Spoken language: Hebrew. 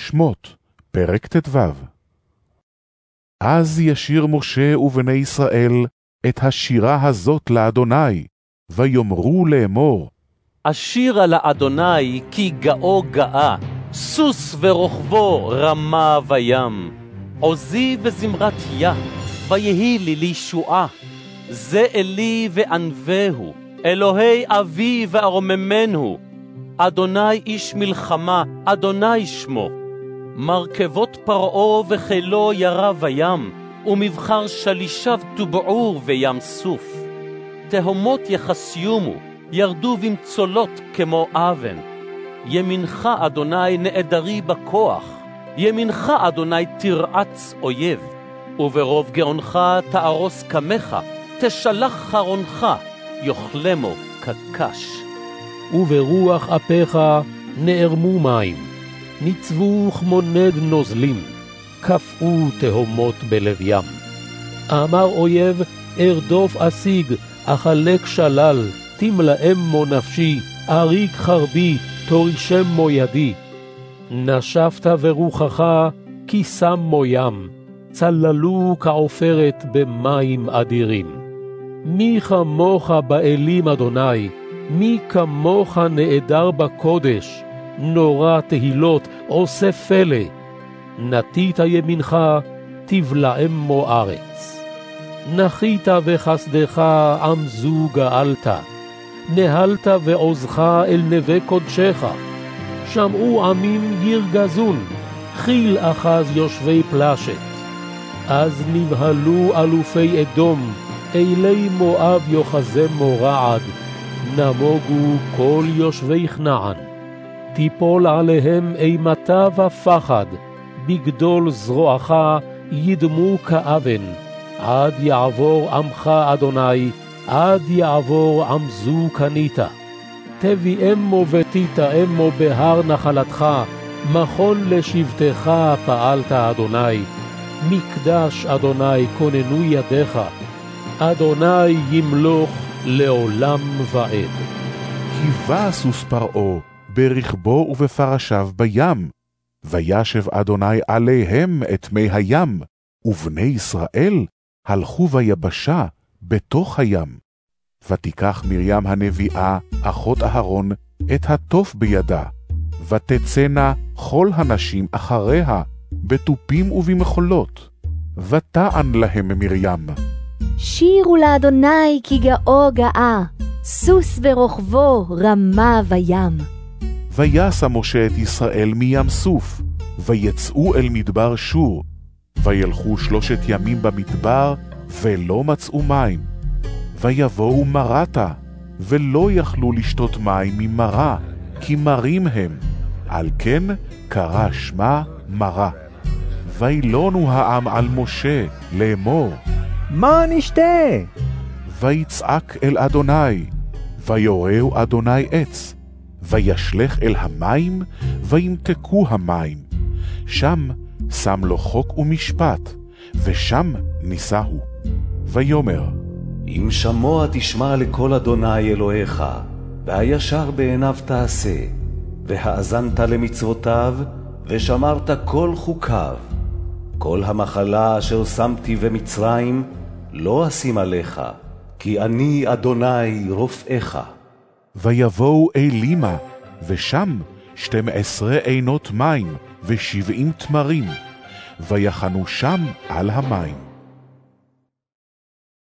שמות, פרק ט"ו. אז ישיר משה ובני ישראל את השירה הזאת לאדוני, ויאמרו לאמור, אשירה לאדוני כי גאו גאה, סוס ורוכבו רמה וים. עוזי וזמרת יה, ויהי לי לישועה. זה אלי וענבהו, אלוהי אבי וארוממנו. אדוני איש מלחמה, אדוני שמו. מרכבות פרעה וחילו ירה בים, ומבחר שלישיו טובעו בים סוף. תהומות יחסיומו, ירדו במצולות כמו אבן. ימינך אדוני נעדרי בכוח, ימינך אדוני תרעץ אויב, וברוב גאונך תארוס קמך, תשלח חרונך, יאכלמו כקש. וברוח אפיך נערמו מים, ניצבו כמו נד נוזלים, קפאו תהומות בלב ים. אמר אויב, ארדוף אשיג, אחלק שלל, תמלאמו נפשי, אריג חרבי, תורישמו ידי. נשפת ורוחך, כי שמו ים, צללו כעופרת במים אדירים. מי כמוך באלים אדוני, מי כמוך נעדר בקודש, נורא תהילות עושה פלא. נטית ימינך, תבלעמו ארץ. נחית וחסדך עמזו גאלת, נהלת ועוזך אל נווה קודשך. שמעו עמים ירגזון, חיל אחז יושבי פלשת. אז נבהלו אלופי אדום, אלי מואב יוחזמו רעד, נמוגו כל יושבי כנען. תיפול עליהם אימתה ופחד, בגדול זרועך ידמו כאבן, עד יעבור עמך אדוני, עד יעבור עמזו קנית. תביאמו ותיטעמו בהר נחלתך, מכון לשבטך פעלת אדוני, מקדש אדוני כוננו ידיך, אדוני ימלוך לעולם ועד. כי בא סוס פרעה ברכבו ובפרשיו בים, וישב אדוני עליהם את מי הים, ובני ישראל הלכו ביבשה בתוך הים. ותיקח מרים הנביאה, אחות אהרון, את התוף בידה, ותצאנה כל הנשים אחריה, בתופים ובמחולות. ותען להם מרים, שירו לאדוני כי גאו גאה, סוס ורוכבו רמה וים. ויסע משה את ישראל מים סוף, ויצאו אל מדבר שור, וילכו 3 ימים במדבר, ולא מצאו מים. ויבואו מרתה, ולא יכלו לשתות מים ממרה, כי מרים הם, על כן קרא שמה מרה. וילונו העם על משה לאמור, מה נשתה? ויצעק אל אדוני, ויורהו אדוני עץ, וישלך אל המים, וימתקו המים. שם שם לו חוק ומשפט, ושם ניסהו. ויאמר, אם שמוע תשמע לקול אדוני אלוהיך, והישר בעיניו תעשה, והאזנת למצוותיו, ושמרת כל חוקיו. כל המחלה אשר שמתי במצרים, לא אשים עליך, כי אני אדוני רופאך. ויבואו אלימה, ושם 12 עינות מים, ו70 תמרים, ויחנו שם על המים.